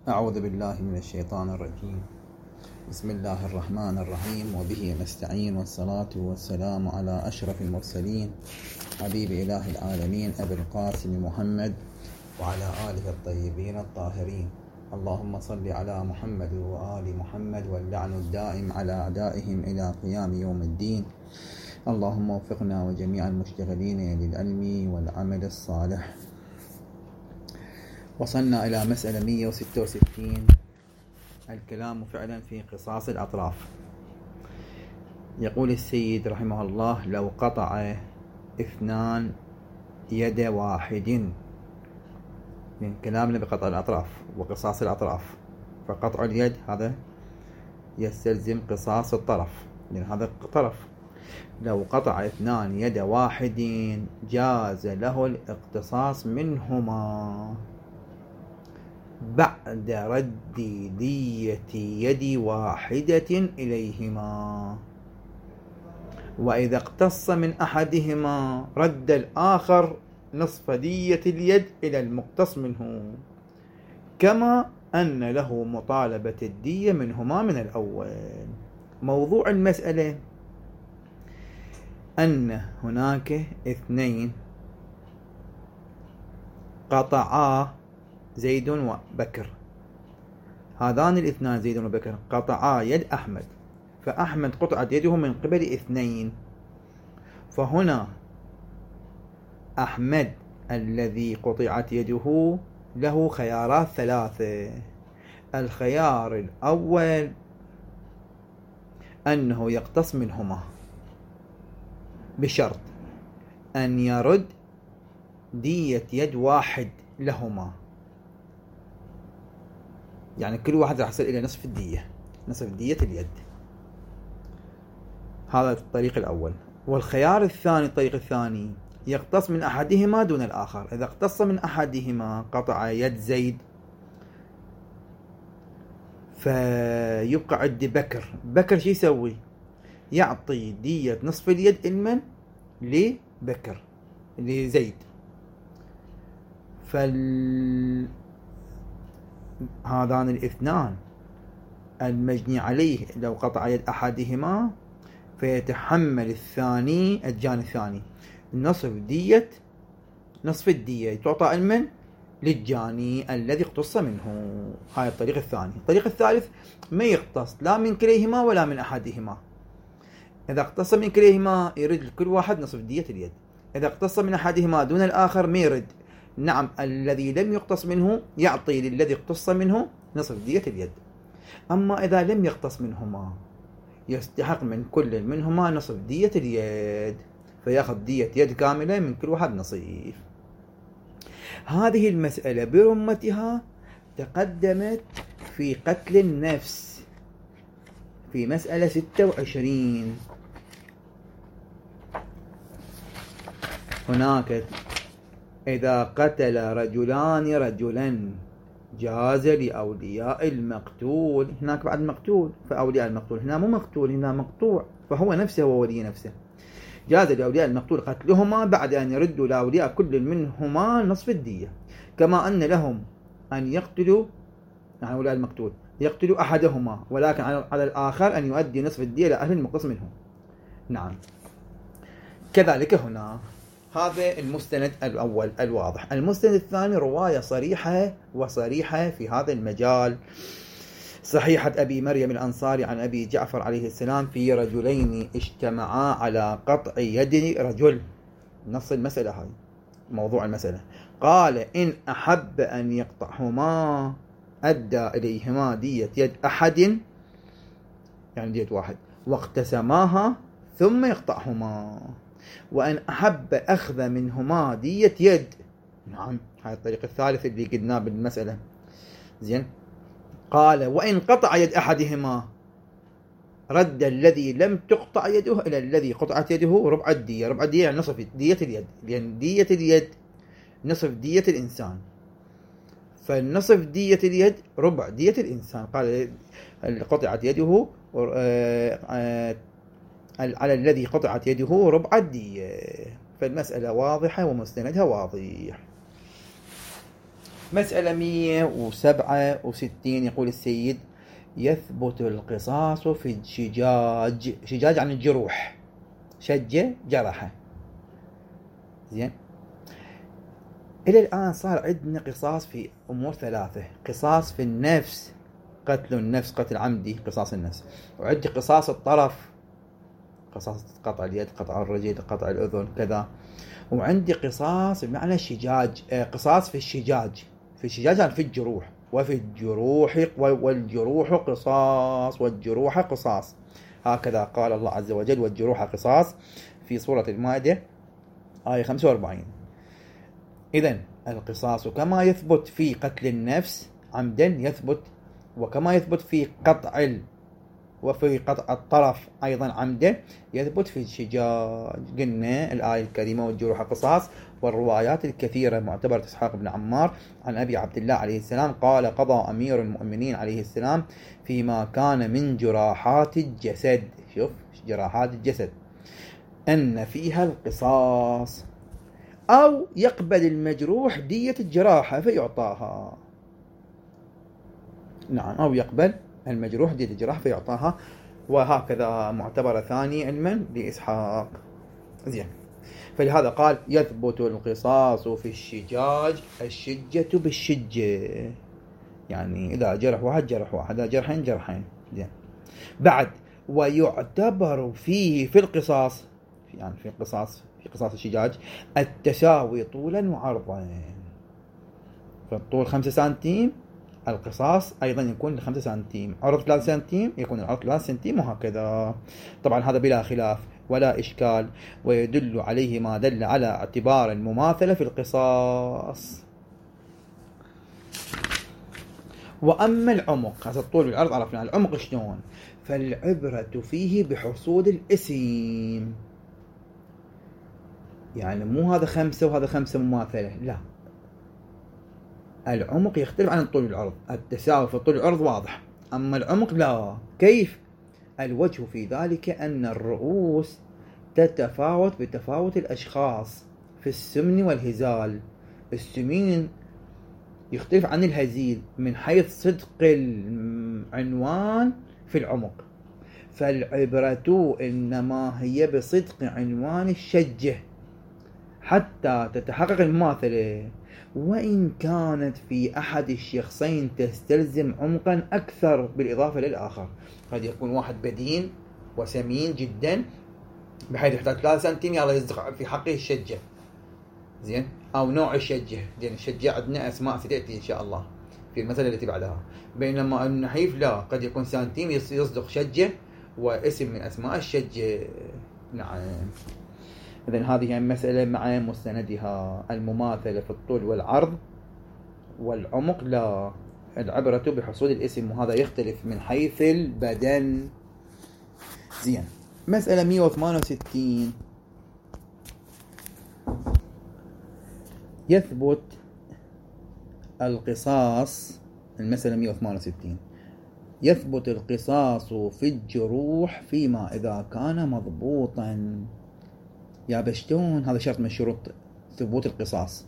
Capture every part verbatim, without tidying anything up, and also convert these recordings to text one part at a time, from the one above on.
أعوذ بالله من الشيطان الرجيم. بسم الله الرحمن الرحيم، وبه نستعين، والصلاة والسلام على أشرف المرسلين حبيب إله العالمين أبي القاسم محمد وعلى آله الطيبين الطاهرين. اللهم صل على محمد وآل محمد، واللعن الدائم على أعدائهم إلى قيام يوم الدين. اللهم وفقنا وجميع المشتغلين للعلم والعمل الصالح. وصلنا إلى مسألة مئة وستة وستين، الكلام فعلا في قصاص الأطراف. يقول السيد رحمه الله: لو قطع اثنان يد واحد، من كلامنا بقطع الأطراف وقصاص الأطراف، فقطع اليد هذا يستلزم قصاص الطرف، لأن هذا طرف. لو قطع اثنان يد واحد جاز له الاقتصاص منهما بعد رد دية يد واحدة إليهما، وإذا اقتص من أحدهما رد الآخر نصف دية اليد إلى المقتص منه، كما أن له مطالبة الدية منهما من الأول. موضوع المسألة أن هناك اثنين قطعا زيد وبكر، هذان الاثنان زيد وبكر قطعا يد أحمد، فأحمد قطعت يده من قبل اثنين، فهنا أحمد الذي قطعت يده له خيارات ثلاثة. الخيار الأول أنه يقتص منهما بشرط أن يرد دية يد واحد لهما، يعني كل واحد راح يصل إلى نصف الدية، نصف دية اليد. هذا الطريق الأول. والخيار الثاني، الطريق الثاني، يقتص من أحدهما دون الآخر. إذا اقتص من أحدهما قطع يد زيد، فيبقى عند بكر. بكر شو يسوي؟ يعطي دية نصف اليد المن لبكر لزيد. فال هذان الاثنان المجني عليه لو قطع يد أحدهما فيتحمل الثاني الجاني الثاني نصف دية نصف الدية تعطى المن للجاني الذي اقتص منه. هاي الطريق الثاني. الطريق الثالث ما يقتص لا من كليهما ولا من أحدهما. إذا اقتص من كليهما يرد لكل واحد نصف دية اليد. إذا اقتص من أحدهما دون الآخر ما يرد. نعم، الذي لم يقتص منه يعطي للذي اقتص منه نصف دية اليد. أما إذا لم يقتص منهما يستحق من كل منهما نصف دية اليد، فيأخذ دية يد كاملة من كل واحد نصيف. هذه المسألة برمتها تقدمت في قتل النفس في مسألة ستة وعشرين. هناك إذا قتل رجلان رجلا جاز لأولياء المقتول، هناك بعد مقتول، فأولياء المقتول هنا مو مقتول، هنا مقطوع، فهو نفسه وولي نفسه. جاز لأولياء المقتول قتلهما بعد أن يردوا لأولياء كل منهما نصف الدية، كما أن لهم أن يقتلوا، يعني أولياء المقتول يقتلوا أحدهما، ولكن على الآخر أن يؤدي نصف الدية لأهل المقتص منهم. نعم، كذلك هنا. هذا المستند الأول الواضح. المستند الثاني رواية صريحة وصريحة في هذا المجال، صحيحة أبي مريم الأنصاري عن أبي جعفر عليه السلام في رجلين اجتمعا على قطع يد رجل. نص المسألة هاي، موضوع المسألة. قال: إن أحب أن يقطعهما أدى إليهما دية يد أحد، يعني دية واحد، واقتسماها ثم يقطعهما. وأن أحب أخذ منهما دية يد. نعم، هذا الطريق الثالث اللي قلناه بالمسألة. زين. قال: وإن قطع يد أحدهما رد الذي لم تقطع يده إلى الذي قطعت يده ربع الدية. ربع الدية يعني نصف دية اليد، لأن دية اليد نصف دية الإنسان، فالنصف دية اليد ربع دية الإنسان. قال: قطعت يده على الذي قطعت يده ربع الدية. فالمسألة واضحة ومستندها واضح. مسألة مئة وسبعة وستين يقول السيد: يثبت القصاص في الشجاج. شجاج عن الجروح، شجة جرحه. زين، إلى الآن صار عندنا قصاص في أمور ثلاثة: قصاص في النفس، قتل النفس قتل عمدي قصاص النفس، وعندي قصاص الطرف، قصاص قطع اليد قطع الرجل قطع الأذن كذا، وعندي قصاص بمعنى الشجاج، قصاص في الشجاج. في الشجاج يعني في الجروح، وفي الجروح والجروح قصاص والجروح قصاص، هكذا قال الله عز وجل: والجروح قصاص، في سورة المائدة آية خمسة وأربعين. إذن القصاص كما يثبت في قتل النفس عمدا يثبت، وكما يثبت في قطع ال وفي قطع الطرف أيضا عمدا يثبت في الشجاج. قلنا الآية الكريمة: والجروح قصاص، والروايات الكثيرة معتبرة إسحاق بن عمار عن أبي عبد الله عليه السلام قال: قضى أمير المؤمنين عليه السلام فيما كان من جراحات الجسد، شوف جراحات الجسد، أن فيها القصاص، أو يقبل المجروح دية الجراحة فيعطاها. نعم، أو يقبل المجروح دية الجراحة فيعطاها، وهكذا معتبرة ثاني علما لإسحاق. زين، فلهذا قال: يثبت القصاص في الشجاج، الشجة بالشجة، يعني إذا جرح واحد جرح واحد، إذا جرحين جرحين. زين، بعد: ويعتبر فيه في القصاص، يعني في القصاص في قصاص الشجاج التساوي طولا وعرضا. فالطول خمسة سنتيم، القصاص أيضا يكون خمسة سنتيم، عرض ثلاثة سنتيم يكون العرض ثلاثة سنتيم، وهكذا. طبعا هذا بلا خلاف ولا إشكال، ويدل عليه ما دل على اعتبار المماثلة في القصاص. وأما العمق، هذا الطول والعرض عرفنا، العمق شلون؟ فالعبرة فيه بحصول الاسم، يعني مو هذا خمسة وهذا خمسة مماثلة، لا، العمق يختلف عن الطول والعرض. التساوي في الطول والعرض واضح، أما العمق لا. كيف؟ الوجه في ذلك أن الرؤوس تتفاوت بتفاوت الأشخاص في السمن والهزال. السمين يختلف عن الهزيل من حيث صدق العنوان في العمق، فالعبرة إنما هي بصدق عنوان الشجة حتى تتحقق المماثلة، وإن كانت في أحد الشخصين تستلزم عمقا أكثر بالإضافة للآخر. قد يكون واحد بدين وسمين جدا بحيث يحتاج ثلاثة سنتيم يلا يصدق في حقه الشجة، زين، أو نوع الشجة. زين، الشجة عندنا أسماء ستأتي إن شاء الله في المثل التي بعدها. بينما النحيف لا، قد يكون سنتيم يصدق شجة واسم من أسماء الشجة. نعم. إذن هذه المسألة مع مستندها المماثلة في الطول والعرض، والعمق لا، العبرة بحصول الاسم، وهذا يختلف من حيث البدن. زين، مسألة مئة وثمانية وستين: يثبت القصاص، المسألة مئة وثمانية وستين: يثبت القصاص في الجروح فيما إذا كان مضبوطا. يا بشتون، هذا شرط من شروط ثبوت القصاص،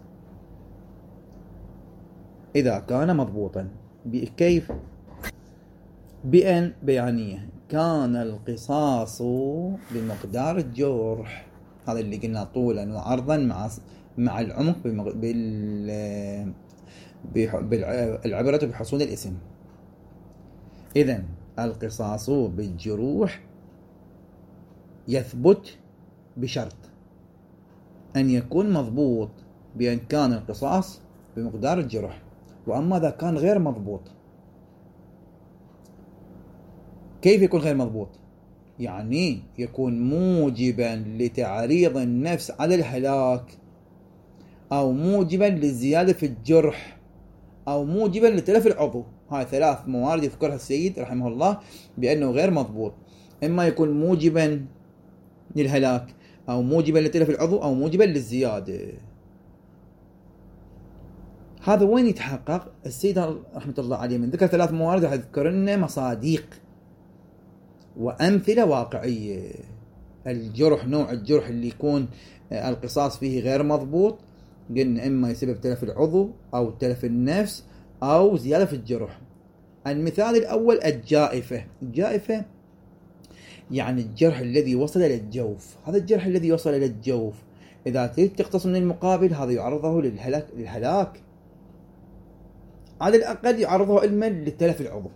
إذا كان مضبوطا. كيف؟ بأن بيانية كان القصاص بمقدار الجرح، هذا اللي قلنا طولا وعرضا مع مع العمق بال بالعبرة بحصول الاسم. إذن القصاص بالجروح يثبت بشرط أن يكون مضبوط، بأن كان القصاص بمقدار الجرح. وأما إذا كان غير مضبوط، كيف يكون غير مضبوط؟ يعني يكون موجبا لتعريض النفس على الهلاك، أو موجبا للزيادة في الجرح، أو موجبا لتلف العضو. هاي ثلاث موارد يذكرها السيد رحمه الله بأنه غير مضبوط، إما يكون موجبا للهلاك، أو موجبا لتلف العضو، أو موجبا للزيادة. هذا وين يتحقق؟ السيد رحمة الله عليه من ذكر ثلاث موارد راح يذكر لنا مصاديق وأمثلة واقعية. الجرح، نوع الجرح اللي يكون القصاص فيه غير مضبوط، قلنا إما يسبب تلف العضو أو تلف النفس أو زيادة في الجرح. المثال الأول الجائفة. الجائفة يعني الجرح الذي وصل إلى الجوف. هذا الجرح الذي وصل إلى الجوف إذا تريد تقتص من المقابل هذا يعرضه للهلاك, للهلاك. على الأقل يعرضه علما للتلف العضو.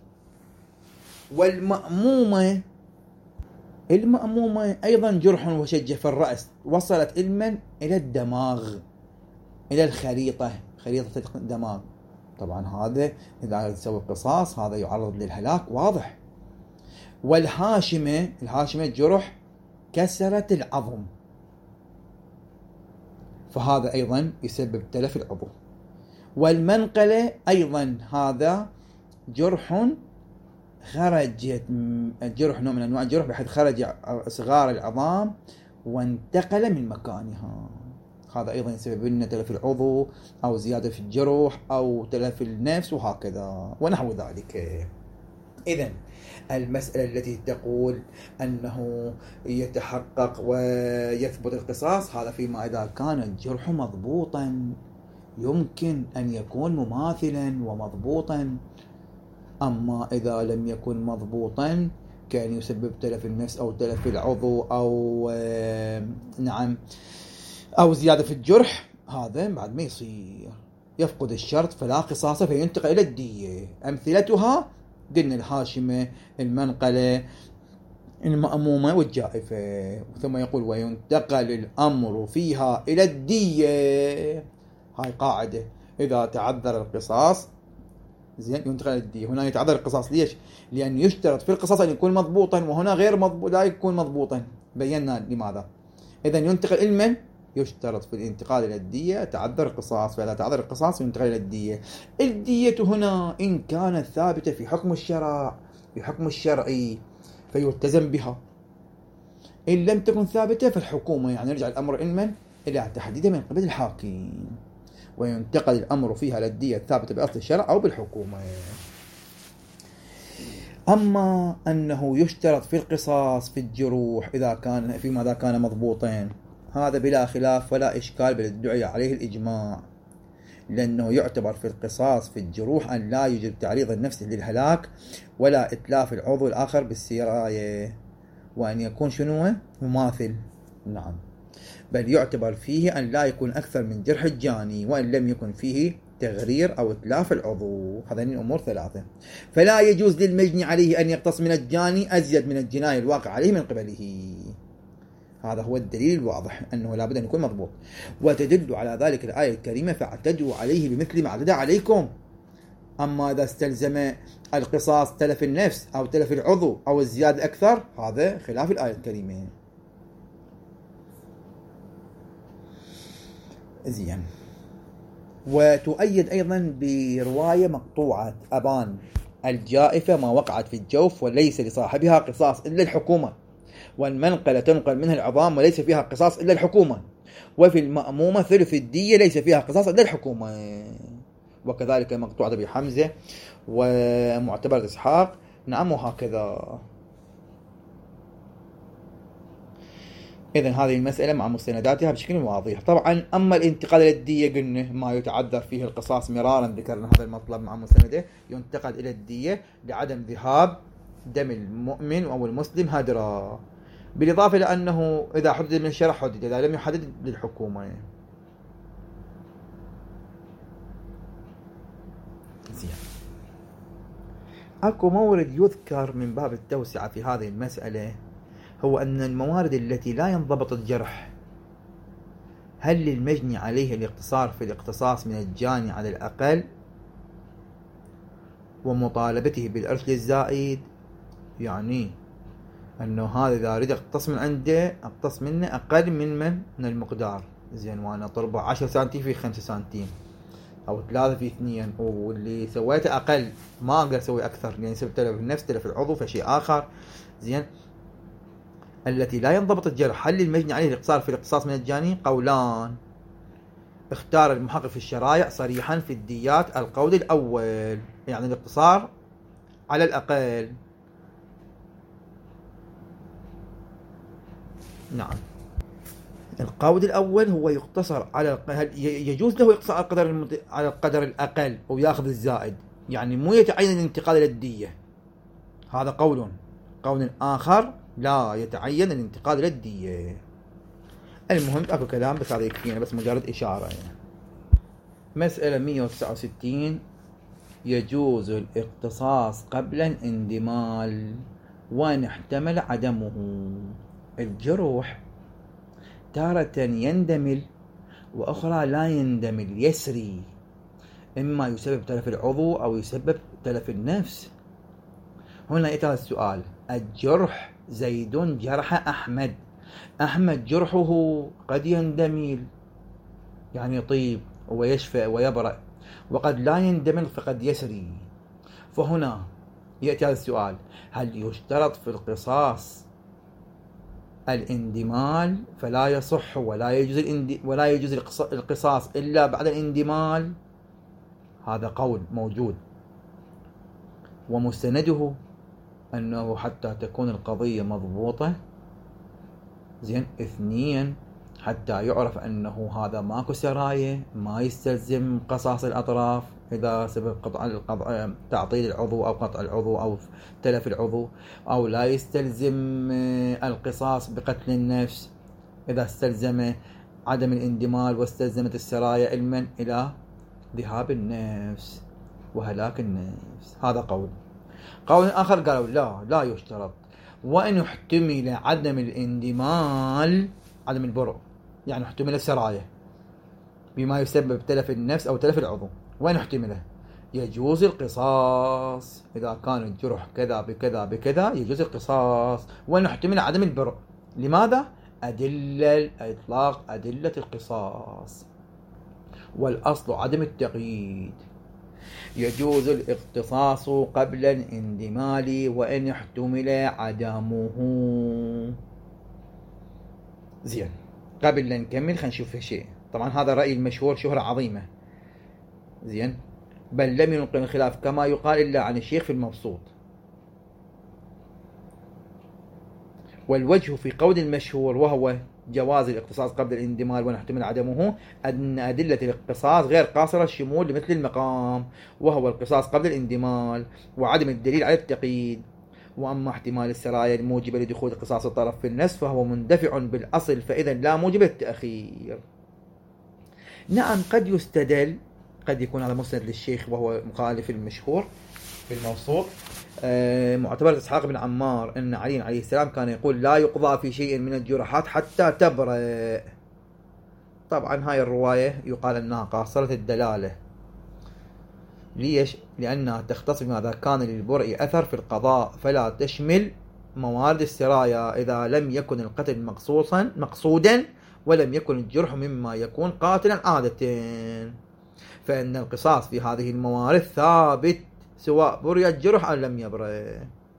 والمأمومة المأمومة أيضا جرح وشجة في الرأس وصلت علما إلى الدماغ، إلى الخريطة، خريطة الدماغ. طبعا هذا إذا تسوي قصاص هذا يعرض للهلاك واضح. والهاشمة الهاشمة جرح كسرت العظم، فهذا أيضا يسبب تلف العضو. والمنقلة أيضا هذا جرح خرجت الجرح نوع من أنواع الجرح بحيث خرج صغار العظام وانتقل من مكانها. هذا أيضا يسبب لنا تلف العضو أو زيادة في الجرح أو تلف النفس وهكذا ونحو ذلك. إذن المسألة التي تقول أنه يتحقق ويثبت القصاص هذا فيما إذا كان الجرح مضبوطا، يمكن أن يكون مماثلا ومضبوطا. أما إذا لم يكن مضبوطا كان يسبب تلف النفس أو تلف العضو أو نعم أو زيادة في الجرح، هذا بعد ما يصير يفقد الشرط فلا قصاص فينتقل إلى الدية. أمثلتها قلنا الهاشمة، المنقلة، المأمومة والجائفة. ثم يقول وينتقل الأمر فيها إلى الدية. هاي قاعدة، إذا تعذر القصاص زين ينتقل إلى الدية. هنا يتعذر القصاص ليش؟ لأن يشترط في القصاص أن يكون مضبوطا وهنا غير مضبوط لا يكون مضبوطا. بينا لماذا. إذا ينتقل إلى من؟ يشترط في الانتقال إلى الدية تعذر القصاص، فإذا تعذر القصاص ينتقل إلى الدية. الدية هنا إن كانت ثابتة في حكم الشرع في حكم الشرعي فيلتزم بها، إن لم تكن ثابتة فالحكومة، يعني يرجع الأمر علما إلى تحديده من قبل الحاكم وينتقل الأمر فيها للدية الثابتة بأصل الشرع أو بالحكومة. أما أنه يشترط في القصاص في الجروح إذا كان فيما إذا كان مضبوطين هذا بلا خلاف ولا إشكال، بل ادعي عليه الإجماع، لأنه يعتبر في القصاص في الجروح أن لا يوجد تعريض النفس للهلاك ولا إتلاف العضو الآخر بالسراية، وأن يكون شنو مماثل. نعم، بل يعتبر فيه أن لا يكون أكثر من جرح الجاني وإن لم يكن فيه تغرير أو إتلاف العضو. هذين الأمور ثلاثة. فلا يجوز للمجني عليه أن يقتص من الجاني أزيد من الجناية الواقع عليه من قبله. هذا هو الدليل الواضح أنه لابد أن يكون مضبوط. وتدل على ذلك الآية الكريمة فاعتدوا عليه بمثل ما اعتدى عليكم. أما إذا استلزم القصاص تلف النفس أو تلف العضو أو الزيادة أكثر هذا خلاف الآية الكريمة. زين. وتؤيد أيضا برواية مقطوعة أبان الجائفة ما وقعت في الجوف وليس لصاحبها قصاص إلا الحكومة، والمنقلة تنقل منها العظام وليس فيها قصاص إلا الحكومة، وفي المأمومة ثلث الدية ليس فيها قصاص إلا الحكومة. وكذلك مقطوعة بحمزة ومعتبر إسحاق. نعم وهكذا. إذن هذه المسألة مع مستنداتها بشكل واضح. طبعا أما الانتقال إلى الدية قلنا ما يتعذر فيه القصاص مرارا، ذكرنا هذا المطلب مع مستنده، ينتقل إلى الدية لعدم ذهاب دم المؤمن أو المسلم هدرا، بالإضافة إلى أنه إذا حدد من الشرع حدد، إذا لم يحدد للحكومة. زين. أكو مورد يذكر من باب التوسعة في هذه المسألة، هو أن الموارد التي لا ينضبط الجرح هل للمجني عليه الاقتصار في الاقتصاص من الجاني على الأقل ومطالبته بالإرث للزائد، يعني أنه هذا إذا أريد أقتص من عنده أقتص منه أقل من من من المقدار. زين، وأنا طلبه عشر سنتيم في خمسة سنتيم أو ثلاثة في اثنين، واللي سويته أقل ما أقدر أسوي أكثر لأن سبب تلف النفس تلف العضو فشيء آخر. زين. التي لا ينضبط الجرح هل للمجني عليه الاقتصار في الاقتصاص من الجاني؟ قولان. اختار المحقق في الشرائع صريحا في الديات القول الأول، يعني الاقتصار على الأقل. نعم. القول الأول هو يقتصر على هل يجوز له يقتصر على القدر المت... على القدر الأقل ويأخذ الزائد، يعني مو يتعين الانتقال إلى الدية. هذا قول. قول آخر لا يتعين الانتقال إلى الدية. المهم أكو كلام بس هذا يكفينا، بس مجرد إشارة يعني. مسألة مئة وتسعة وستين. يجوز الاقتصاص قبل الاندمال وإن احتمل عدمه. الجروح تارة يندمل وأخرى لا يندمل، يسري، إما يسبب تلف العضو أو يسبب تلف النفس. هنا يأتي السؤال: الجرح زيد جرح أحمد، أحمد جرحه قد يندمل يعني يطيب ويشفى ويبرأ، وقد لا يندمل فقد يسري. فهنا يأتي هذا السؤال: هل يشترط في القصاص الاندمال فلا يصح ولا يجوز الاند... ولا يجوز القصاص إلا بعد الاندمال؟ هذا قول موجود، ومستنده أنه حتى تكون القضية مضبوطة، زين، اثنين، حتى يعرف أنه هذا ماكو سراية، ما يستلزم قصاص الأطراف إذا سبب قطع القطع تعطيل العضو أو قطع العضو أو تلف العضو، أو لا يستلزم القصاص بقتل النفس إذا استلزم عدم الاندمال واستلزمت السراية علما إلى ذهاب النفس وهلاك النفس. هذا قول. قول آخر قالوا لا لا يشترط، وإن احتمل عدم الاندمال، عدم البرء يعني احتمل السراية بما يسبب تلف النفس أو تلف العضو، وإن احتمله يجوز القصاص. إذا كان الجرح كذا بكذا بكذا يجوز القصاص، وإن احتمل عدم البرء. لماذا؟ أدلة إطلاق أدلة القصاص، والأصل عدم التقييد. يجوز الاقتصاص قبل الاندمال وإن احتمل عدمه. زين، قبل لا نكمل خلينا نشوف شيء. طبعا هذا الرأي المشهور شهرة عظيمة، زين، بل لم ينقل الخلاف كما يقال إلا عن الشيخ في المبسوط. والوجه في قول المشهور وهو جواز الاقتصاص قبل الاندمال ونحتمل عدمه أن أدلة الاقتصاص غير قاصرة الشمول لمثل المقام، وهو القصاص قبل الاندمال وعدم الدليل على التقييد. وأما احتمال السرايا الموجبة لدخول قصاص الطرف في النفس فهو مندفع بالأصل، فإذا لا موجب التأخير. نعم، قد يستدل، قد يكون هذا مسند للشيخ وهو مخالف المشهور في الموصول، آه معتبر إسحاق بن عمار أن علي عليه السلام كان يقول لا يقضى في شيء من الجرحات حتى تبرأ. طبعا هاي الرواية يقال أنها قاصرة الدلالة. ليش؟ لأنها تختص بماذا كان للبرء أثر في القضاء، فلا تشمل موارد السرايا إذا لم يكن القتل مقصوصا مقصودا ولم يكن الجرح مما يكون قاتلا عادة، فإن القصاص في هذه الموارد ثابت سواء برئ الجرح أو لم يبرئ.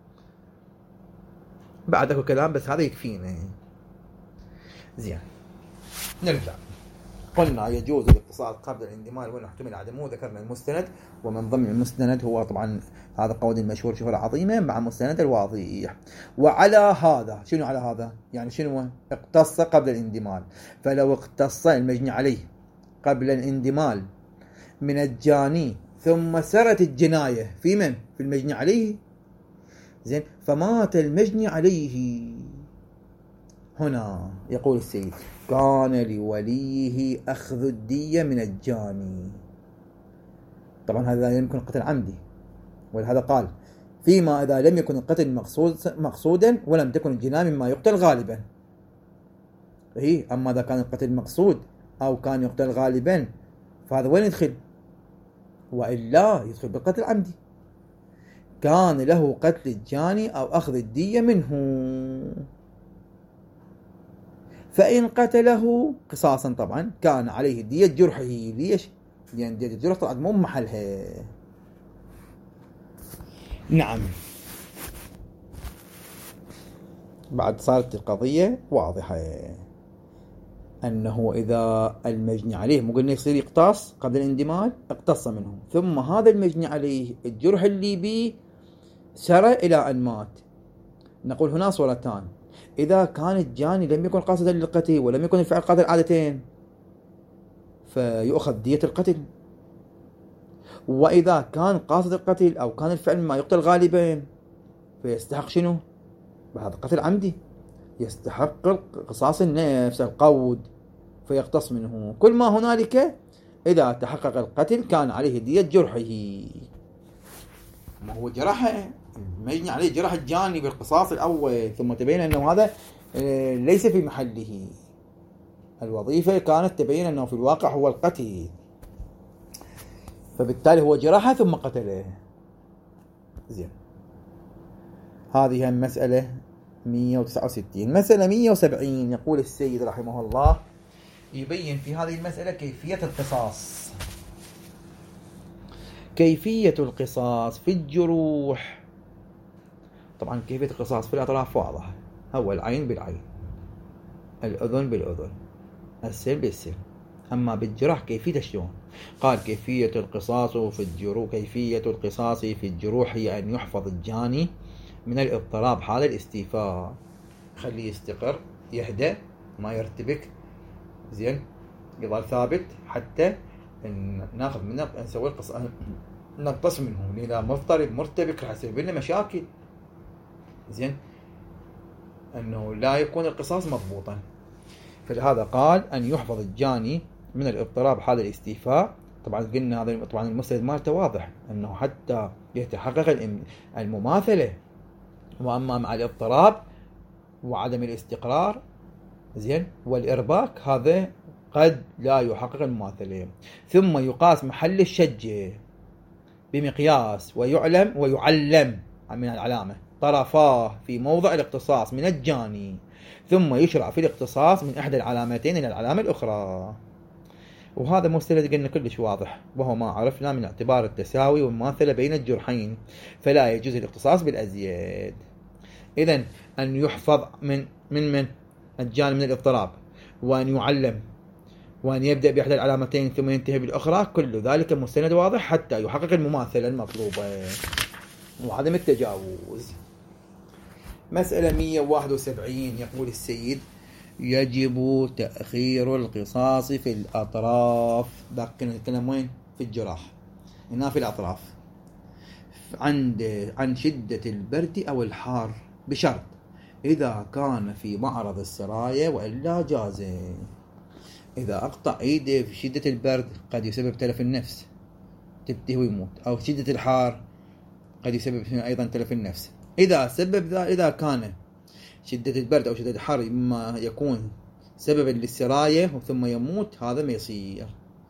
بعده كلام بس هذا يكفينا. زين، نرجع. قلنا يجوز الاقتصاص قبل الاندمال وإن احتمل عدمه. ذكرنا المستند، ومن ضمن المستند هو طبعا هذا قول المشهور شهرة عظيمة مع مستند الواضح. وعلى هذا، شنو على هذا؟ يعني شنو اقتص قبل الاندمال؟ فلو اقتص المجني عليه قبل الاندمال من الجاني ثم سرت الجناية في من؟ في المجني عليه، زين، فمات المجني عليه، هنا يقول السيد كان لوليه أخذ الدية من الجاني. طبعا هذا لا يمكن قتل عمدي، ولهذا قال فيما إذا لم يكن القتل مقصود مقصودا ولم تكن الجناية مما يقتل غالبا. هي أما إذا كان القتل مقصود أو كان يقتل غالبا فهذا وين يدخل؟ وإلا يدخل بالقتل عمدي. كان له قتل الجاني أو أخذ الدية منه، فإن قتله قصاصا طبعا كان عليه دية جرحه. ليش؟ لأن دية الجرح طلعت مو محلها. نعم، بعد صارت القضية واضحة أنه إذا المجني عليه مو قلنا يصير يقتص قبل الاندمال، اقتص منه، ثم هذا المجني عليه الجرح اللي بيه سرى إلى أن مات، نقول هنا صورتان: إذا كان الجاني لم يكن قاصدا للقتل ولم يكن الفعل قاتل عادتين فيؤخذ دية القتل، وإذا كان قاصد القتل أو كان الفعل ما يقتل غالبا فيستحق شنو؟ بعد قتل عمدي يستحق قصاص النفس القود فيقتص منه. كل ما هنالك إذا تحقق القتل كان عليه دية جرحه. ما هو جرحه مجني عليه جرح الجاني بالقصاص الأول، ثم تبين أنه هذا ليس في محله، الوظيفة كانت تبين أنه في الواقع هو القتل، فبالتالي هو جرحه ثم قتله. زين، هذه المسألة مئة وتسعة وستين. مسألة مئة وسبعين يقول السيد رحمه الله يبين في هذه المسألة كيفية القصاص. كيفية القصاص في الجروح. طبعا كيفية القصاص في الأطراف واضحة، هو العين بالعين، الأذن بالأذن، السن بالسن. أما بالجرح كيفية شلون؟ قال كيفية القصاص في الجروح كيفية القصاص في الجروح هي أن يحفظ الجاني من الاضطراب حال الاستيفاء، خليه يستقر يهدأ ما يرتبك، زين، يظل ثابت حتى ناخذ منه نسوي القصاص نقتص منه، إذا مضطرب مرتبك راح يسبب لنا مشاكل. زين، أنه لا يكون القصاص مضبوطا، فلهذا قال أن يحفظ الجاني من الاضطراب حال الاستيفاء. طبعا قلنا هذا طبعا المستند مالته واضح أنه حتى يتحقق المماثلة، وأما مع الاضطراب وعدم الاستقرار زين والإرباك هذا قد لا يحقق المماثلة. ثم يقاس محل الشجة بمقياس ويعلم ويعلم من العلامة طرفاه في موضع الاقتصاص من الجاني، ثم يشرع في الاقتصاص من إحدى العلامتين إلى العلامة الأخرى. وهذا مستند قلنا كلش واضح، وهو ما عرفنا من اعتبار التساوي والمماثلة بين الجرحين فلا يجوز الاقتصاص بالأزيد. إذن أن يحفظ من من من الجاني من الاضطراب، وأن يعلم، وأن يبدأ بإحدى العلامتين ثم ينتهي بالأخرى، كل ذلك مستند واضح حتى يحقق المماثلة المطلوبة وعدم التجاوز. مسألة مئة وواحد وسبعين يقول السيد يجب تأخير القصاص في الأطراف. باقي نتكلم وين؟ في الجراح، هنا في الأطراف، عند عن شدة البرد أو الحار، بشرط إذا كان في معرض السراية وإلا جاز. إذا أقطع إيده في شدة البرد قد يسبب تلف النفس، تبتيه ويموت، أو شدة الحار قد يسبب أيضا تلف النفس. إذا سبب ذا إذا كان شدة البرد أو شدة الحر مما يكون سببا للسراية ثم يموت، هذا ما يصير،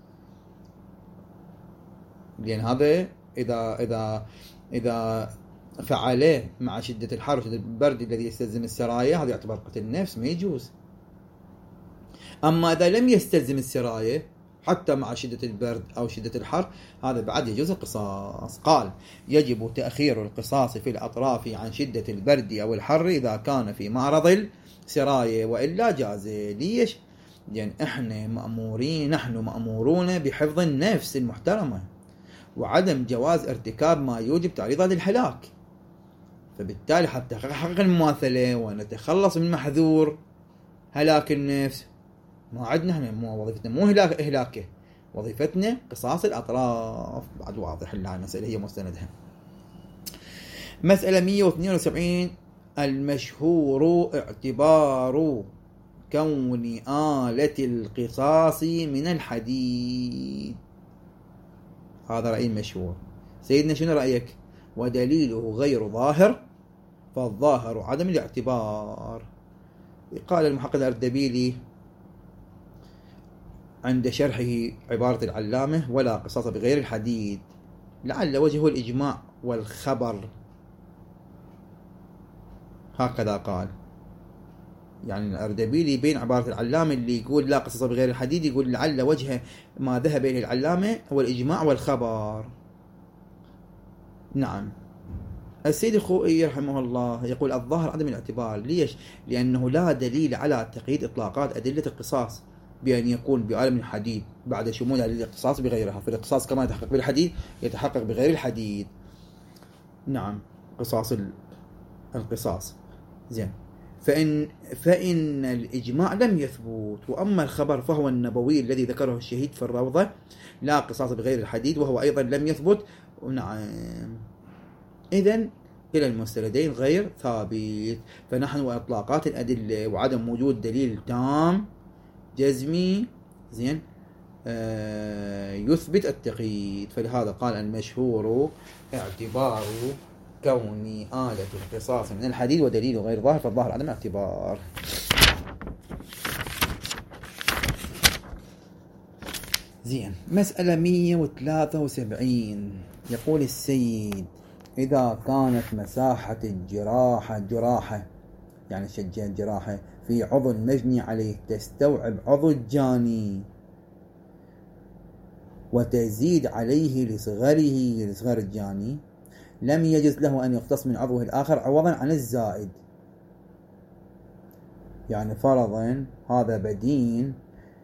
لأن هذا إذا إذا إذا فعله مع شدة الحر وشدة البرد الذي يستلزم السراية، هذا يعتبر قتل نفس، ما يجوز. أما إذا لم يستلزم السراية حتى مع شدة البرد أو شدة الحر، هذا بعد يجوز القصاص. قال يجب تأخير القصاص في الأطراف عن شدة البرد أو الحر إذا كان في معرض السراية وإلا جاز. ليش؟ لأن إحنا مأمورين نحن مأمورون بحفظ النفس المحترمة وعدم جواز ارتكاب ما يوجب تعريضها للهلاك، فبالتالي حتى نحقق المماثلة ونتخلص من محذور هلاك النفس، ما عندنا احنا مو وظيفتنا مو هلاك إهلاكه، وظيفتنا قصاص الأطراف. بعد واضح المسألة هي مستندها. مسألة مئة واثنين وسبعين المشهور اعتبار كون آلة القصاص من الحديد. هذا رأي مشهور. سيدنا شنو رأيك؟ ودليله غير ظاهر فالظاهر عدم الاعتبار. قال المحقق الأردبيلي عند شرحه عبارة العلامة ولا قصاص بغير الحديد، لعل وجهه الإجماع والخبر، هكذا قال. يعني الأردبيلي بين عبارة العلامة اللي يقول لا قصاص بغير الحديد، يقول لعل وجه ما ذهب إليه العلامة هو الإجماع والخبر. نعم. السيد الخوئي رحمه الله يقول الظاهر عدم الاعتبار. ليش؟ لأنه لا دليل على تقييد إطلاقات أدلة القصاص بأن يكون بعالم الحديد بعد شمولها للاقتصاص بغيرها، فالاقتصاص كما يتحقق بالحديد يتحقق بغير الحديد. نعم، قصاص القصاص. زين، فإن, فإن الإجماع لم يثبت. وأما الخبر فهو النبوي الذي ذكره الشهيد في الروضة، لا قصاص بغير الحديد، وهو أيضا لم يثبت. نعم، إذن كلا المستندين غير ثابت. فنحن وإطلاقات الأدلة وعدم وجود دليل تام جزمي زين آه يثبت التقييد. فلهذا قال المشهور اعتبار كون آلة القصاص من الحديد ودليل غير ظاهر، فالظاهر عدم اعتبار. زين. مسألة مئة وثلاثة وسبعين يقول السيد: إذا كانت مساحة الجراحة جراحة يعني شجة الجراحة في عضو المجني عليه تستوعب عضو الجاني وتزيد عليه لصغره لصغر الجاني، لم يجوز له أن يقتص من عضوه الآخر عوضا عن الزائد. يعني فرضا هذا بدين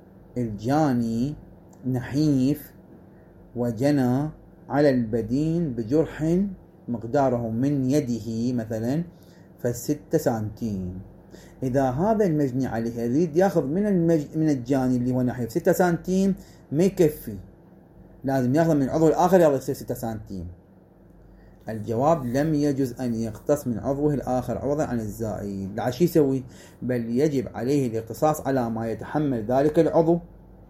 الجاني نحيف وجنى على البدين بجرح مقداره من يده مثلا فستة سنتيم. إذا هذا المجني عليه يريد يأخذ من المج... من الجاني اللي هو نحيف ستة سنتيم ما يكفي، لازم يأخذ من عضو الآخر يصير ستة سنتيم. الجواب: لم يجوز أن يقتص من عضوه الآخر عوضا عن الزائد. لا شي يسوي؟ بل يجب عليه الاقتصاص على ما يتحمل ذلك العضو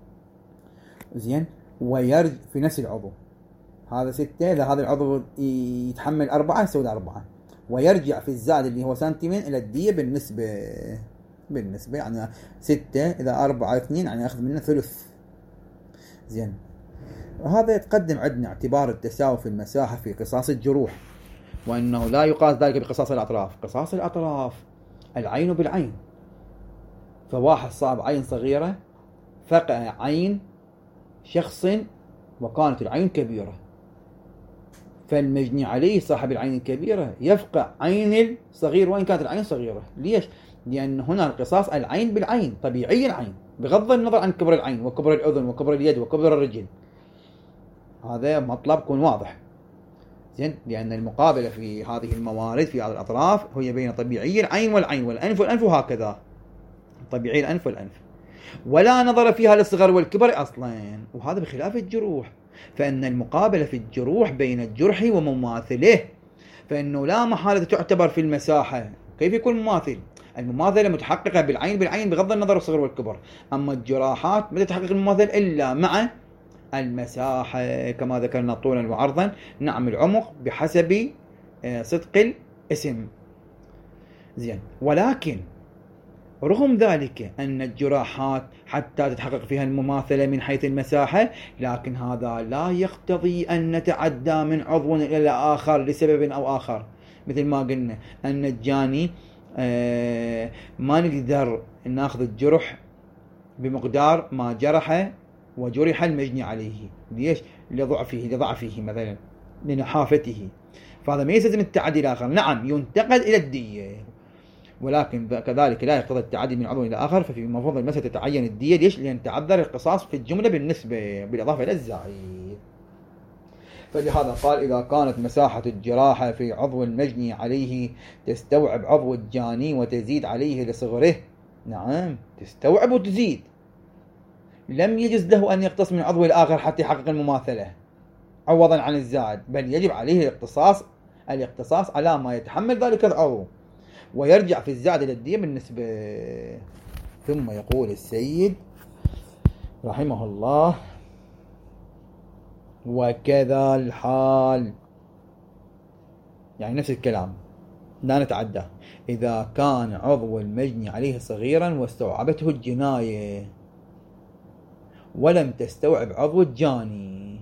زين ويرجع في نفس العضو. هذا ستة، إذا هذا العضو يتحمل أربعة يسوي أربعة، ويرجع في الزائد اللي هو سنتيمين إلى الدية بالنسبة بالنسبة يعني ستة إذا أربعة اثنين يعني يأخذ منه ثلث. زين. وهذا يتقدم عندنا اعتبار التساوي في المساحة في قصاص الجروح، وأنه لا يقاس ذلك بقصاص الأطراف. قصاص الأطراف العين بالعين، فواحد صاب عين صغيرة فقع عين شخص وكانت العين كبيرة، فالمجني عليه صاحب العين الكبيرة يفقع عين الصغير وإن كانت العين صغيرة. ليش؟ لأن هنا القصاص العين بالعين، طبيعي العين، بغض النظر عن كبر العين وكبر الأذن وكبر اليد وكبر الرجل. هذا مطلب يكون واضح. زين. لأن المقابلة في هذه الموارد في هذه الأطراف هي بين طبيعي العين والعين والأنف والأنف وهكذا، طبيعي الأنف والأنف، ولا نظر فيها للصغر والكبر أصلا. وهذا بخلاف الجروح، فإن المقابلة في الجروح بين الجرح ومماثله، فإنه لا محالة تعتبر في المساحة. كيف يكون مماثل؟ المماثلة متحققة بالعين بالعين بغض النظر عن الصغر والكبر. أما الجراحات ما تتحقق المماثلة إلا مع المساحة كما ذكرنا طولا وعرضا. نعم، العمق بحسب صدق الاسم. زين. ولكن رغم ذلك أن الجراحات حتى تتحقق فيها المماثلة من حيث المساحة، لكن هذا لا يقتضي أن نتعدى من عضو إلى آخر لسبب أو آخر. مثل ما قلنا أن الجاني ما نقدر ناخذ الجرح بمقدار ما جرح وجرح المجني عليه. ليش؟ لضعفه لضعفه مثلا لنحافته، فهذا ما يستلزم التعدي الآخر. نعم، ينتقل إلى الدية، ولكن كذلك لا يقتضي التعدي من عضو إلى آخر. ففي مفروض المسألة تتعين الدية. ليش؟ لأن تعذر القصاص في الجملة بالنسبة بالإضافة إلى الزائد. فلهذا قال: إذا كانت مساحة الجراحة في عضو المجني عليه تستوعب عضو الجاني وتزيد عليه لصغره، نعم تستوعب وتزيد، لم يجوز له أن يقتص من عضو الآخر حتى يحقق المماثلة عوضا عن الزائد، بل يجب عليه الاقتصاص الاقتصاص على ما يتحمل ذلك العضو ويرجع في الزائد إلى الدية بالنسبة. ثم يقول السيد رحمه الله: وكذا الحال، يعني نفس الكلام لا نتعدى، إذا كان عضو المجني عليه صغيرا واستوعبته الجناية ولم تستوعب عضو الجاني.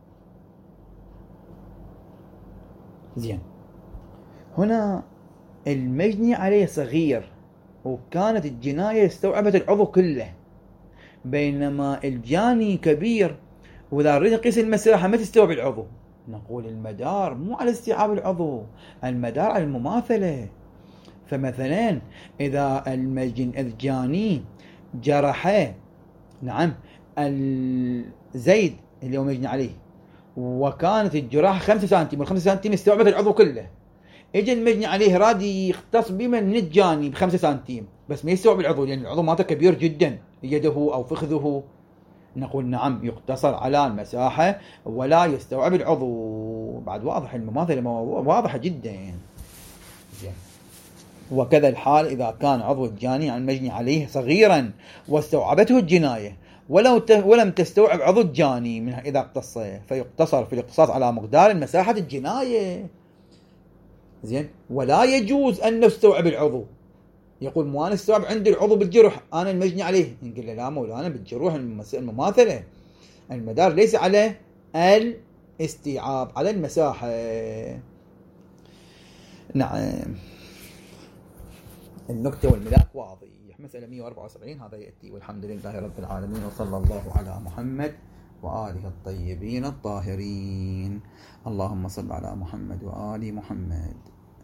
زين. هنا المجني عليه صغير وكانت الجناية استوعبت العضو كله، بينما الجاني كبير وإذا نريد نقيس المساحة ما تستوعب العضو. نقول المدار مو على استيعاب العضو، المدار على المماثلة. فمثلا إذا المجن الجاني جرحه نعم الزيد اللي هو مجني عليه وكانت الجراحة خمسة سنتيم والخمسة سنتيم استوعبت العضو كله، اجى المجني عليه راد يختص بمن من الجاني بخمسة سنتيم، بس ما يستوعب العضو لان يعني العضو مالته كبير جدا، يده او فخذه. نقول نعم يقتصر على المساحة ولا يستوعب العضو. بعد واضح المماثلة واضحة جدا يعني. وكذا الحال إذا كان عضو الجاني عن المجني عليه صغيرا واستوعبته الجناية ولو ولم تستوعب عضو الجاني منها إذا اقتص، فيقتصر في الاقتصاص على مقدار مساحة الجناية. زين. ولا يجوز أن نستوعب العضو. يقول مو أنا استوعب عندي العضو بالجرح أنا المجني عليه، نقول له لا مولانا بالجروح المماثلة المدار ليس على الاستيعاب، على المساحة. نعم. النكتة والملاك واضح. مسألة مئة وأربعة وسبعين هذا يأتي. والحمد لله رب العالمين، وصلى الله على محمد وآله الطيبين الطاهرين. اللهم صل على محمد وآل محمد.